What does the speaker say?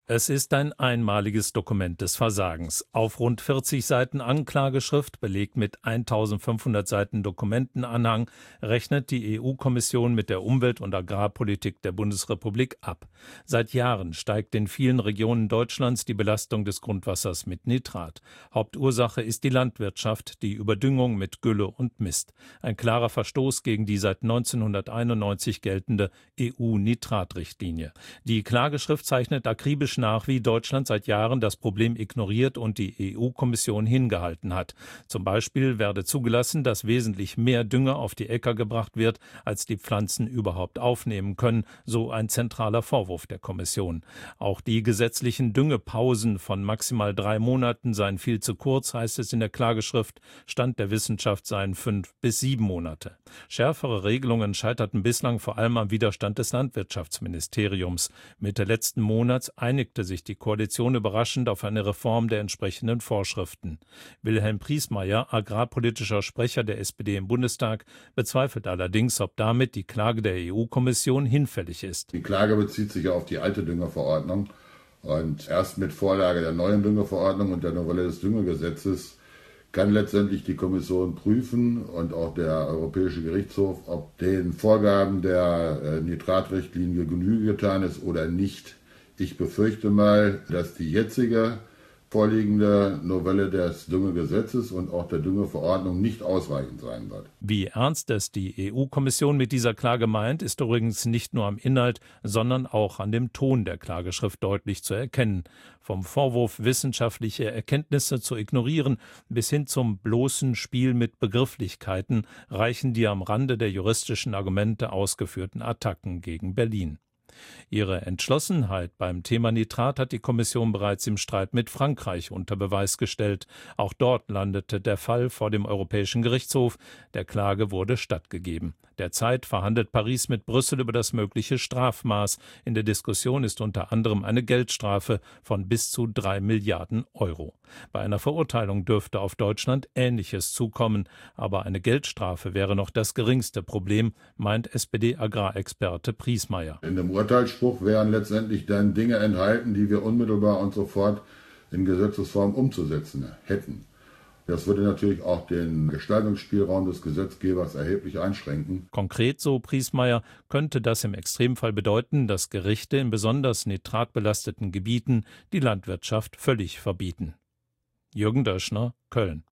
Es ist ein einmaliges Dokument des Versagens. Auf rund 40 Seiten Anklageschrift, belegt mit 1500 Seiten Dokumentenanhang, rechnet die EU-Kommission mit der Umwelt- und Agrarpolitik der Bundesrepublik ab. Seit Jahren steigt in vielen Regionen Deutschlands die Belastung des Grundwassers mit Nitrat. Hauptursache ist die Landwirtschaft, die Überdüngung mit Gülle und Mist. Ein klarer Verstoß gegen die seit 1991 geltende EU-Nitratrichtlinie. Die Klageschrift zeichnet akribisch nach, wie Deutschland seit Jahren das Problem ignoriert und die EU-Kommission hingehalten hat. Zum Beispiel werde zugelassen, dass wesentlich mehr Dünger auf die Äcker gebracht wird, als die Pflanzen überhaupt aufnehmen können, so ein zentraler Vorwurf der Kommission. Auch die gesetzlichen Düngepausen von maximal 3 Monaten seien viel zu kurz, heißt es in der Klageschrift. Stand der Wissenschaft seien 5 bis 7 Monate. Schärfere Regelungen scheiterten bislang vor allem am Widerstand des Landwirtschaftsministeriums. Mitte letzten Monats einigte sich die Koalition überraschend auf eine Reform der entsprechenden Vorschriften. Wilhelm Priesmeier, agrarpolitischer Sprecher der SPD im Bundestag, bezweifelt allerdings, ob damit die Klage der EU-Kommission hinfällig ist. Die Klage bezieht sich ja auf die alte Düngerverordnung und erst mit Vorlage der neuen Düngerverordnung und der Novelle des Düngegesetzes kann letztendlich die Kommission prüfen und auch der Europäische Gerichtshof, ob den Vorgaben der Nitratrichtlinie Genüge getan ist oder nicht. Ich befürchte mal, dass die jetzige vorliegende Novelle des Düngegesetzes und auch der Düngeverordnung nicht ausreichend sein wird. Wie ernst es die EU-Kommission mit dieser Klage meint, ist übrigens nicht nur am Inhalt, sondern auch an dem Ton der Klageschrift deutlich zu erkennen. Vom Vorwurf, wissenschaftliche Erkenntnisse zu ignorieren, bis hin zum bloßen Spiel mit Begrifflichkeiten reichen die am Rande der juristischen Argumente ausgeführten Attacken gegen Berlin. Ihre Entschlossenheit beim Thema Nitrat hat die Kommission bereits im Streit mit Frankreich unter Beweis gestellt. Auch dort landete der Fall vor dem Europäischen Gerichtshof. Der Klage wurde stattgegeben. Derzeit verhandelt Paris mit Brüssel über das mögliche Strafmaß. In der Diskussion ist unter anderem eine Geldstrafe von bis zu 3 Milliarden Euro. Bei einer Verurteilung dürfte auf Deutschland Ähnliches zukommen. Aber eine Geldstrafe wäre noch das geringste Problem, meint SPD-Agrarexperte Priesmeier. In dem Urteilsspruch wären letztendlich dann Dinge enthalten, die wir unmittelbar und sofort in Gesetzesform umzusetzen hätten. Das würde natürlich auch den Gestaltungsspielraum des Gesetzgebers erheblich einschränken. Konkret, so Priesmeier, könnte das im Extremfall bedeuten, dass Gerichte in besonders nitratbelasteten Gebieten die Landwirtschaft völlig verbieten. Jürgen Döschner, Köln.